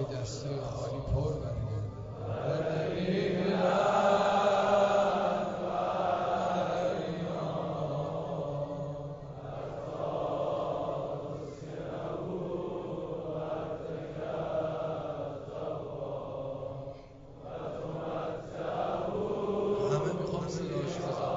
دسته خالی پر برگرد. همه میخوام صداش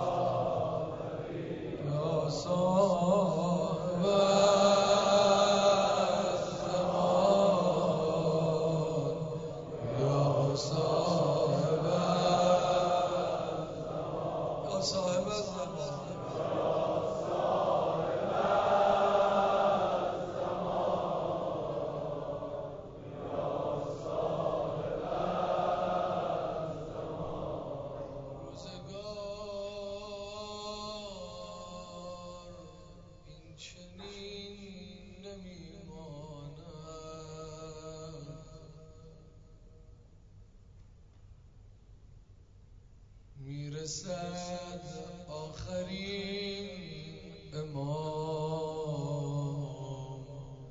صاحب الزمان میرسد آخرین امام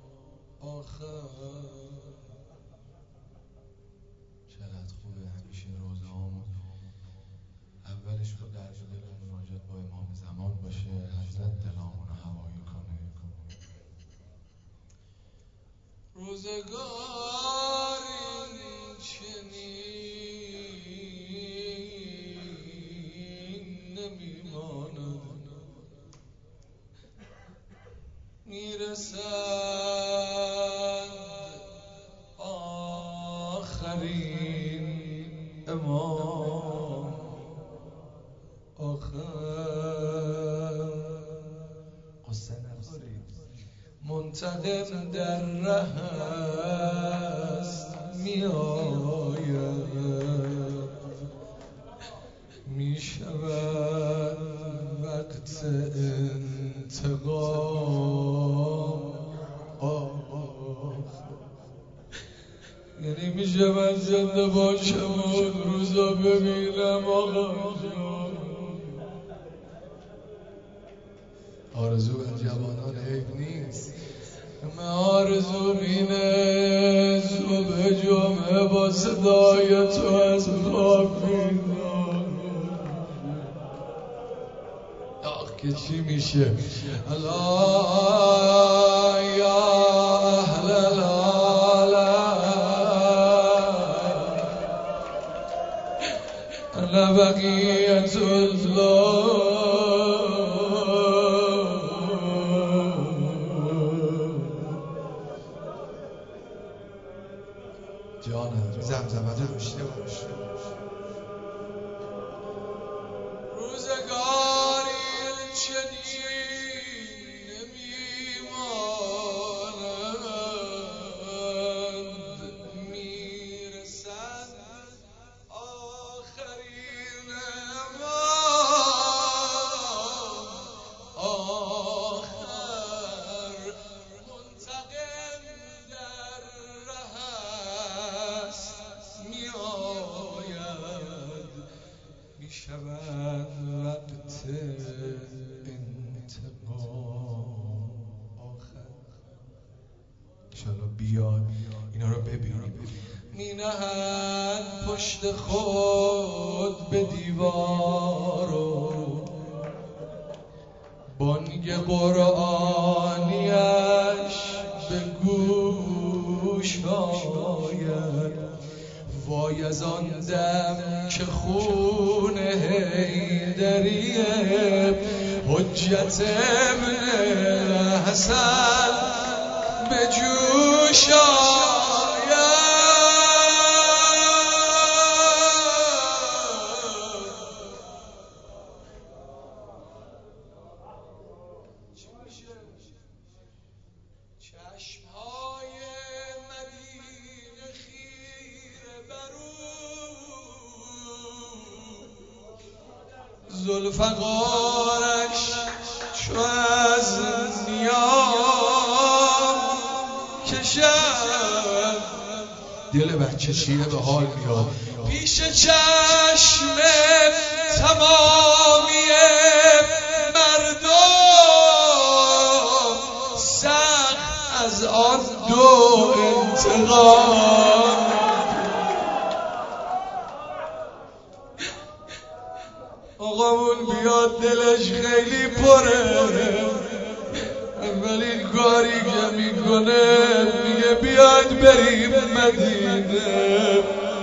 آخر. چقدر خوبه همیشه روزهامون اولش با درد و دل مناجات با امام زمان باشه، حضرت دلامون رو هوایی کنه. روزگار این چنین نمیماند، میرسد آخرین امام آخر. قصه نخورید، منتقم در ره است میآید، میشود وقت انتقام یعنی میشه من زنده باشم و اون روزا ببینم آقا جان. آرزو به جوانان عیب نیست، من آرزو اینه صبح جمعه با صدای تو از خواب بیدار. آخ که چی میشه. الله یا اهل العالم انا بقیت الله جانم زمزمه رو داشته باش. روزگاری چنین نمیمانند، میرسد آخرین امام آخر. منتقم در ره است میآید، میشود وقت انتقام آخر. انشاءالله بیاد اینا رو ببینیم. می نهد پشت خود به دیوار و بانگ قرآنیش به گوش آید. وای از آن دم که خون حیدریه حجت ابن حسن به جوش آید. چشمهای مدینه خیره برو، ذوالفقارش چو از نیام کشد. دل بچه شیره به حال میاد پیش چشم تمامی مردم، سخت از آن دو انتقام بیاد دلش خیلی پره، اولین کاری که میکنه میگه بیاید بریم مدینه.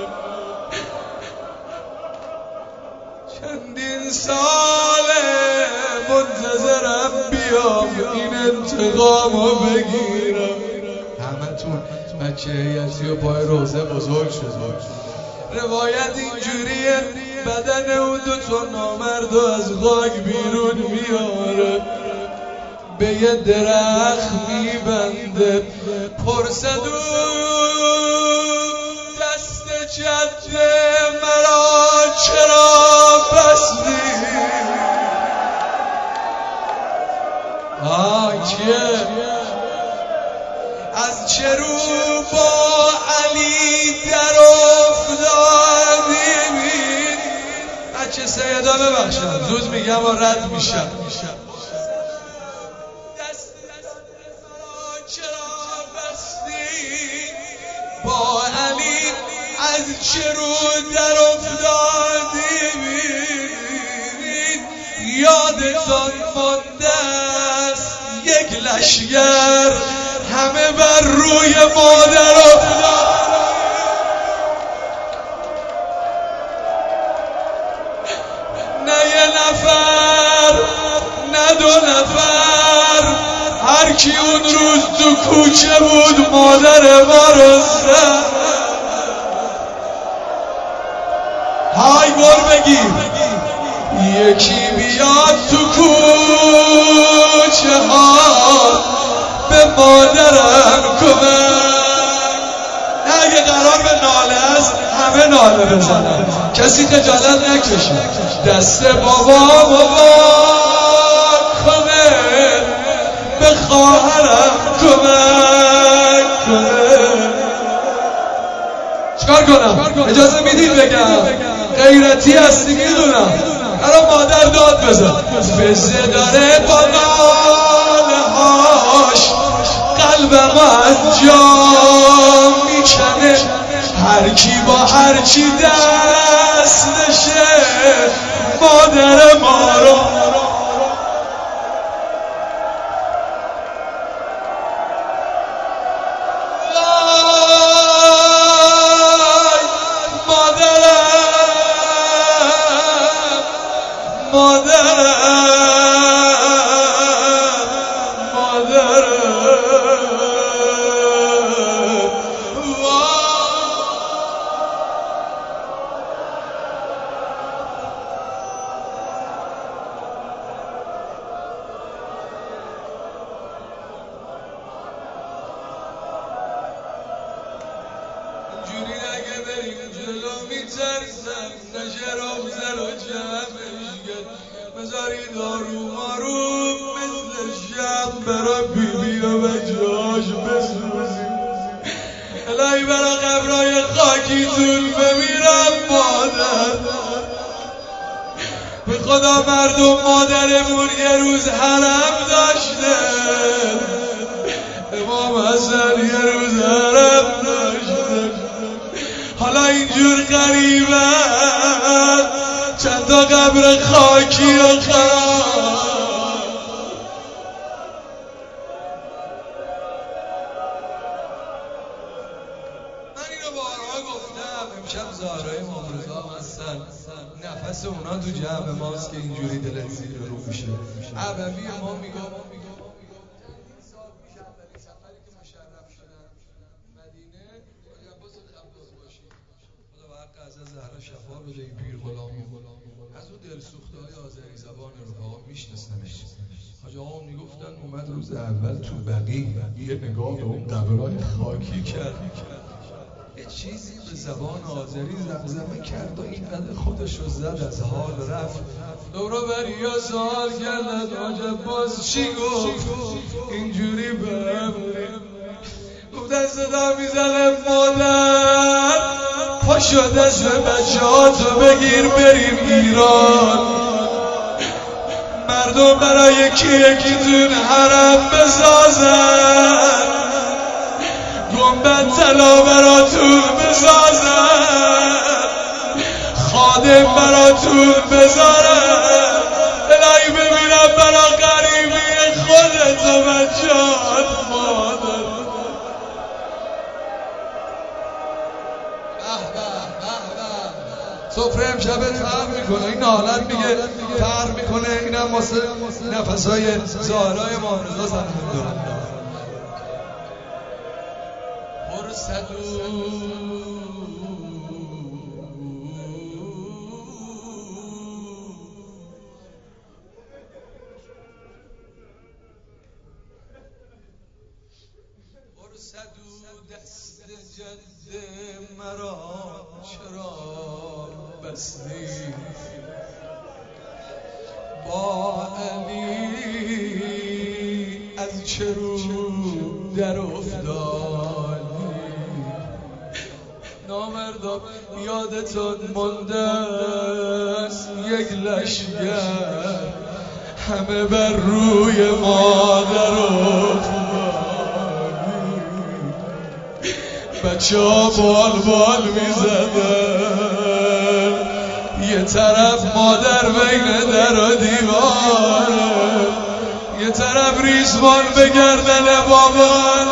چندین ساله منتظرم بیام این انتقامو بگیرم. همتون بچه یتی و پای روزه بزرگ شد. روایت اینجوریه بدن اون دوتا نامرد از خاک بیرون میاره، به یه درخت میبنده. پرسد دست جده مرا چرا بستی؟ کیه؟ از چه رو با علی در افتادی؟ بچه سیدا ببخشم زود میگم و رد میشم. چرا بستی با علی؟ از چه رو در افتادی؟ یادتان مانده است یک لشگر همه بر روی مادر افتاد. نه یه نفر نه دو نفر، هر کی اون روز تو کوچه بود مادر ما رو زد. های گر بگیر یکی بیاد تو کوچه ها به مادرم کمک. اگه قرار به ناله است همه ناله بزنن، کسی خجالت نکشه. دست بابا کنه به خواهرم کمک کنه. چکار کنم؟ اجازه میدید بگم غیرتی هستی میدونم. الان مادر داد بزن بزه داره با ناله هاش قلبم انجام میکنه. هر کی با هر چی دست نشه مادر ما رو. جوری نگه بریم جلو میترسم نشه روزه رو جمعش گد. بذارید آروم آروم مثل شب برا بیبی و بچه‌هاش بسوزیم. الهی برا قبرای خاکیتون بمیرم مادر. به خدا مردم مادرمون یه روز حرم داشته، امام حسن یه روز حرم داشته. حالا اینجور غریبه چند تا قبر خاکی و خراب. من اینو بارها گفتم، امشب زهرای مامرزا هستن، نفس اونا تو جمع ماست که اینجوری دلت زیر رو میشه. عبوی ما میگم زهرا شفا بده این پیر غلامو. از اون دلسوخته‌های آذری زبان رفقا میشناسنش. حاج آقا میگفتن اومد روز اول تو بقیع یه نگاه به اون قبرهای خاکی کرد، یه چیزی به زبان آذری زمزمه کرد و اینقدر خودشو زد از حال رفت. دورا بریا سوال کردن حاج باز چی گفت؟ اینجوری بمونیم گفتن صدا میزنه مادر پاشو دست بچه‌هاتو بگیر بریم ایران. مردم برای یکیتون حرم بسازن، گنبد طلا براتون بسازن، خادم براتون بذارن. میکنه. این حالت میگه فرق میکنه. اینم واسه نفسای ظاهرای مانزا زنم دارن دست جد مرا چرا بستی با علی از چه رو در افتادی نامردا یادتون مانده است یک لشگر همه بر روی مادر افتادی بچه ها بال میزدن یه طرف مادر بین در و دیوار یه طرف ریسمان به گردن بابا.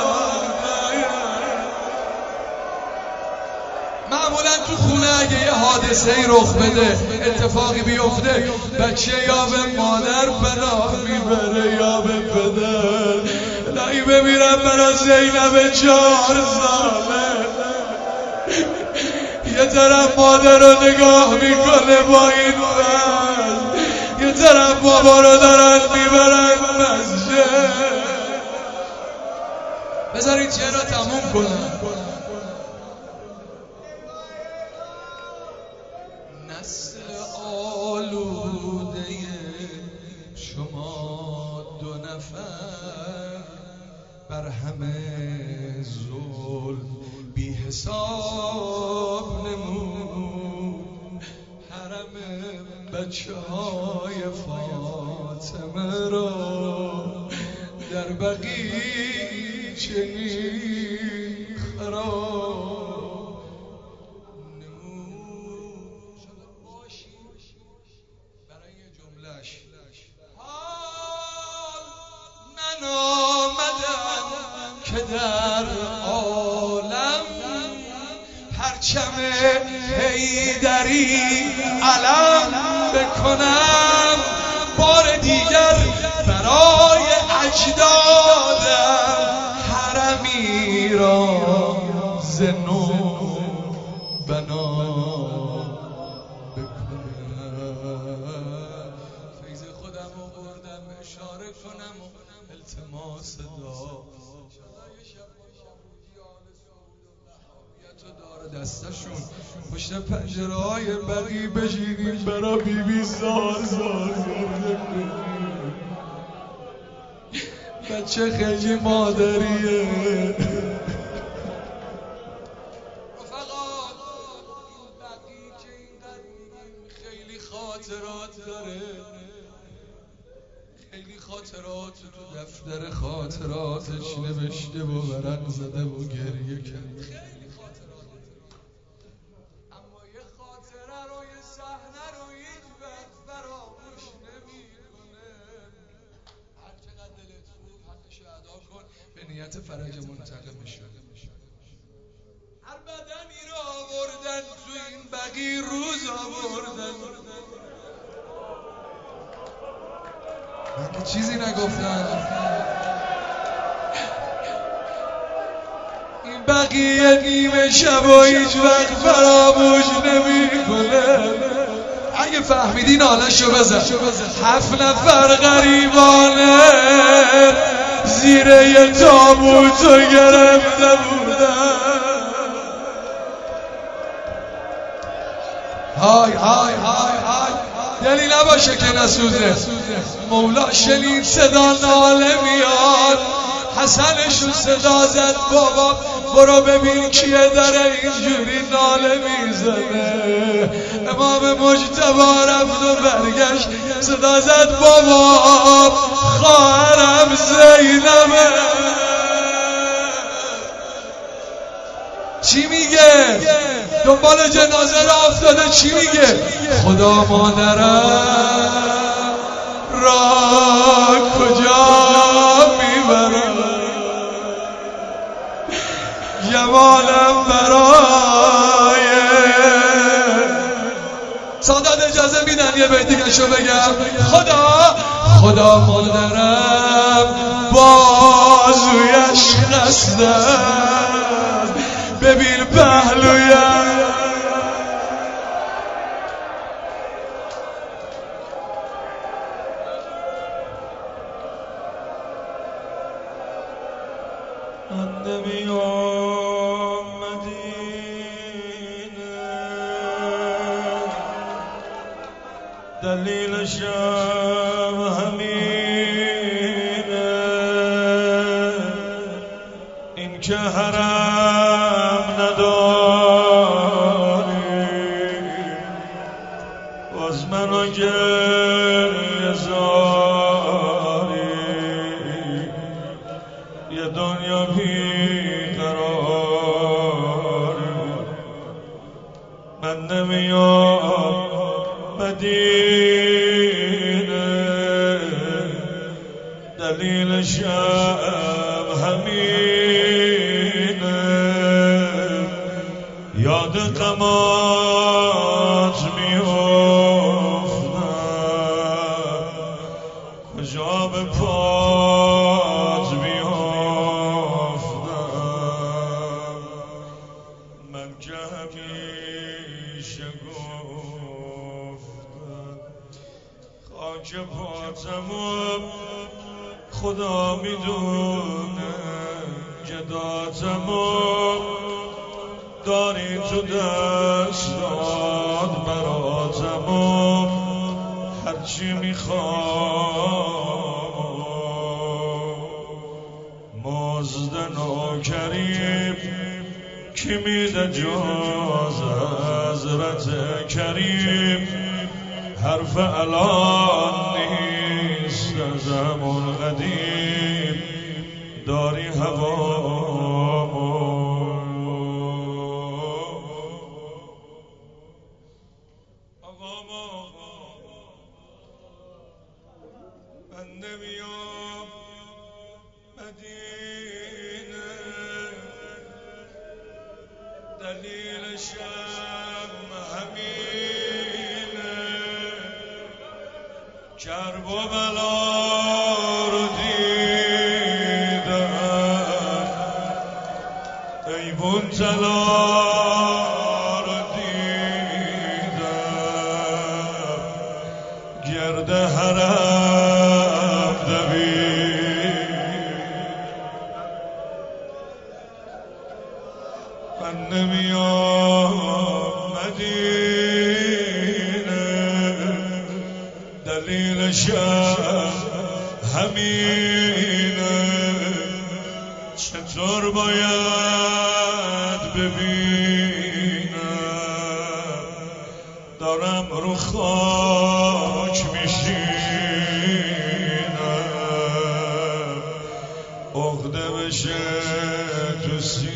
معمولا تو خونه اگه یه حادثه ای رخ بده اتفاقی بیفته بچه یا به مادر پناه میبره یا به پدر. الهی بمیرم برا زینب 4 ساله یه طرف مادر رو نگاه میکنه با این وضع یه طرف بابا رو دارن میبرن مسجد. بذارید چه را تموم کنم. نسل آلوده شما 2 نفر بر همه ظلم بی حساب نمود. حرم بچه های فاطمه را در بقیع چنین خراب نمود. شده باشی برای جملهش حال من آمدم که در عالم پرچم حیدری علم بکنم بار دیگر برای اجدادم حرمی را ز نو بنا بکنم. فیض خودم رو بردم اشاره کنم و التماس دعا داره دستشون پشت پنجره های بقی بشینیم برا بیبی زار بچه خیلی مادریه. رفقا این بقی که اینقدر میگیم خیلی خاطرات داره. خیلی خاطرات تو دفتر خاطراتش نوشته و ورق زده و گریه کرده. به نیت فرج منتقم شده. هر بدنی را آوردن تو این بقی روز آوردن. من که چیزی نگفتم. این بقیه نیمه شب و هیچ وقت فراموش نمی‌کنه. اگه فهمیدین حالشو بزن. 7 نفر غریبانه زیر یه تابوتو گرفته بودن. های های های های دلی نباشه که نسوزه. مولا شنید صدا ناله میاد. حسنشون صدا زد بابا برو ببین کیه داره اینجوری ناله میزنه. امام مجتبی رفت و برگشت صدا زد بابا خواهرم زینبه. چی میگه؟ دنبال جنازه را افتاده. چی میگه؟ خدا مادرم را کجا میبرم جمالم برای سادات یه بیت دیگه شو بگم. خدا مادرم بازویش خسته است، ببین پهلویم من نمیام مدینه، دلیلشم همینه، این که حرم نداری باز منو گریه زاری، یه دنیا بیقراری، من نمیام مدینه، دلیلشم همینه، یاد غمات میافتم، کجا به پات بیافتم، من که همیشه گفتم خاک پاتم خدا میدونه، جداتم داری تو دستات، براتم هرچی میخوام، مزد نوکری کی میده جز حضرت کریم، حرف الان نیست از زمان قدیم، داری هوامو من نمیام مدینه، دلیلشم همینه، کرب و بلا رو دیدم، ایوون طلا رو دیدم، گرد حرم دوید، من نمیام مدینه، دلیلشم همینه، چطور باید ببینم دارم رو خاک میشینم، عقده بشه تو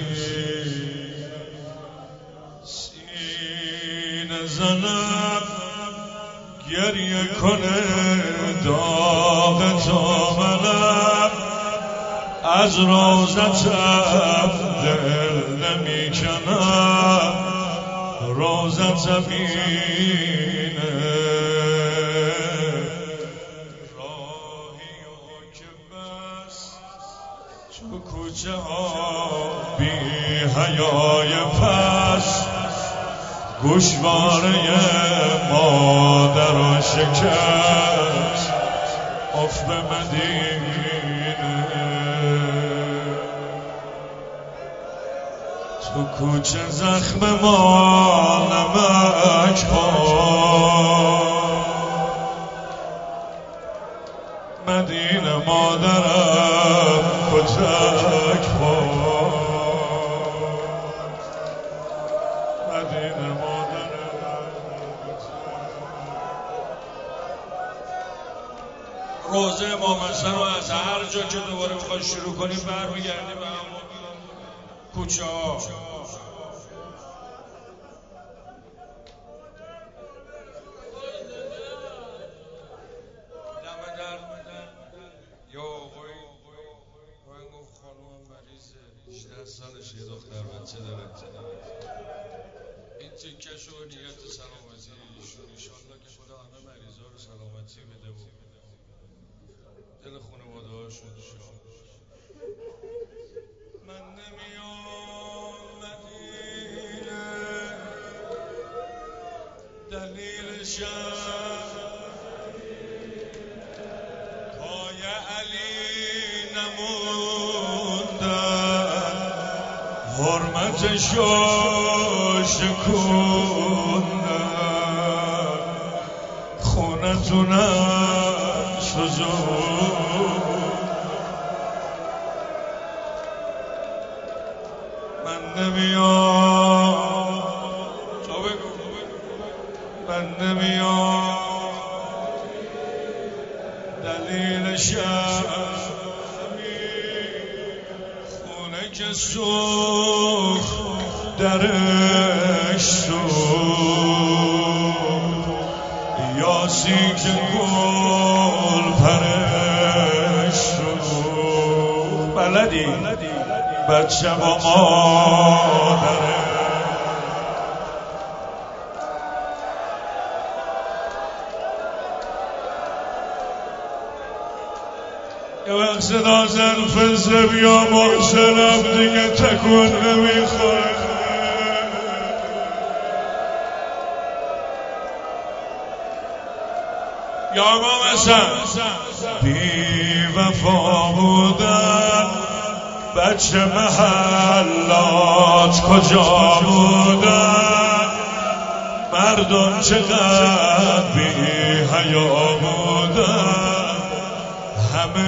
سینه زنم، گریه کنه داغ تا منم، از روزتم دل نمیکنم، روزتم اینه، راهی که بس تو کوچه ها بی حیای پس، گوشواره مادر و شکست، اف به مدینه، تو کوچه زخم ما نمک مدینه مادرم کتک مدینه مادرم. روزه امام حسن رو از هر جا که دوباره میخوای شروع کنیم برمیگردیم به همون کوچه ها. سالش یه دختر بچه داره، این تکش و نیت سلامتی ایشون انشالله که خدا همه مریضا رو سلامتی بده و دل خانواده هاشون شاد. من نمیام مدینه دلیلشم پای علی نموندن حرمتشو شکوندن خونتونم سوزون. من نمیام تو بگو من نمیام دلیلشم خونه که سوخت درش سوخت یاسی که گل پرش سوخت بلدی بچه با مادره یه وقت صدا زن فزه بیا محسنم دیگه تکون نمیخوره. یا امام حسن بی وفا بودن بچه محلات کجا بودن مردم چقدر بی حیا بودن همه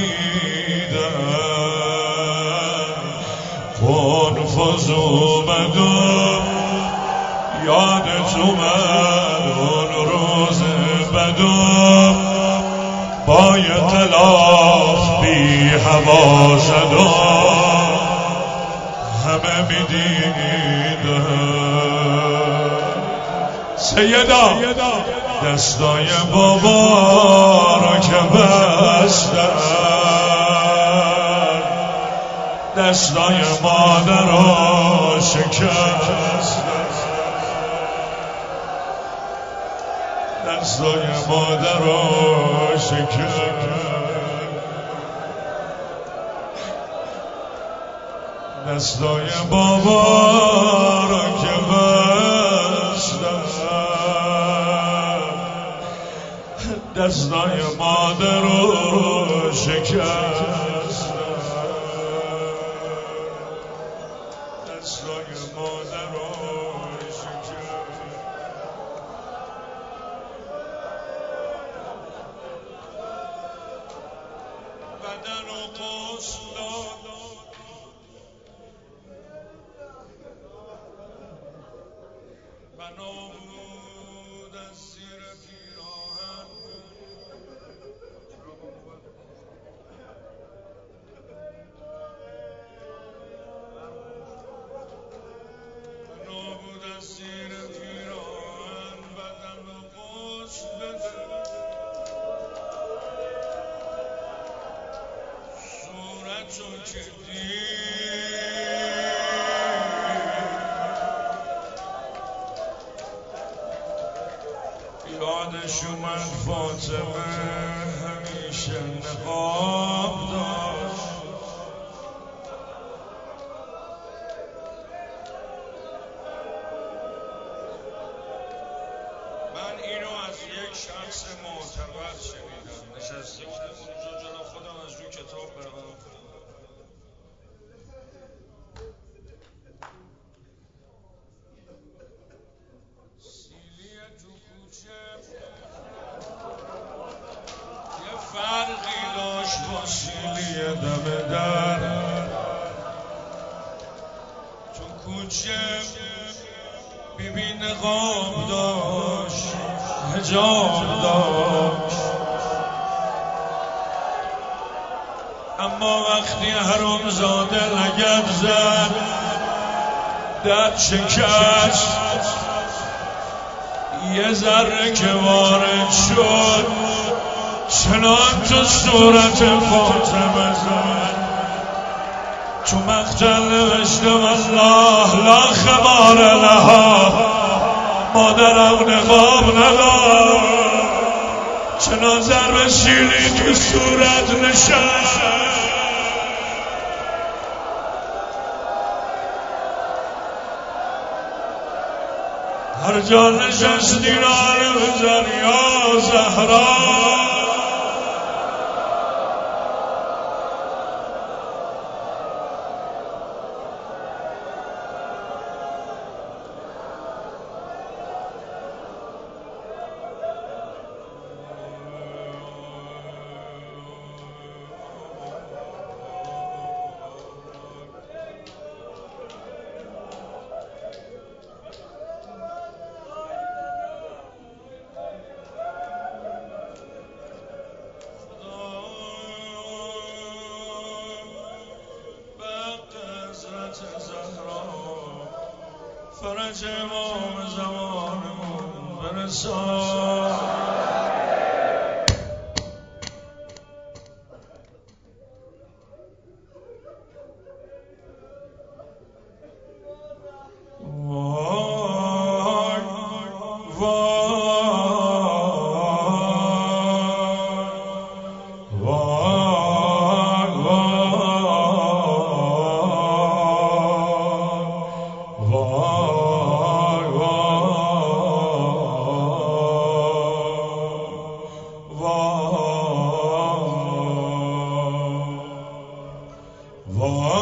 میدیدن قنفذ اومد و یادت اومد اون روز بدو با یه غلاف بی هوا زد و همه میدیدن. سیدا دستای بابا را که بستن دستای مادر را شکستن دستای مادر را شکستن دستای بابا را که بستن دستای مادر را شکستن دستای مادر را شکستن. بدن و غسل بنا بود از زیر پیراهن بنا بود از زیر پیراهن بدن و غسل بده صورتو که یادش اومد فاطمه همیشه نقاب داشت من اینو از یک شخص معتبر شنیدم نشسته بودم اونجا جلو خودم از روی کتاب برام فرقی داشت با سیلی دم در تو کوچه بیبی نقاب داشت حجاب داشت اما وقتی حرامزاده لگد زد دد شکست یه ذره که وارد شد چنان تو صورت فاطمه زد چو مخجل نوشتم الله لا خبار لها، مادرم نقاب ندار، چنان ضرب شیرین تو صورت نشست. هر جا نشستی ناله بزن یا زهرا. فرج امام زمانمون برسان. Oh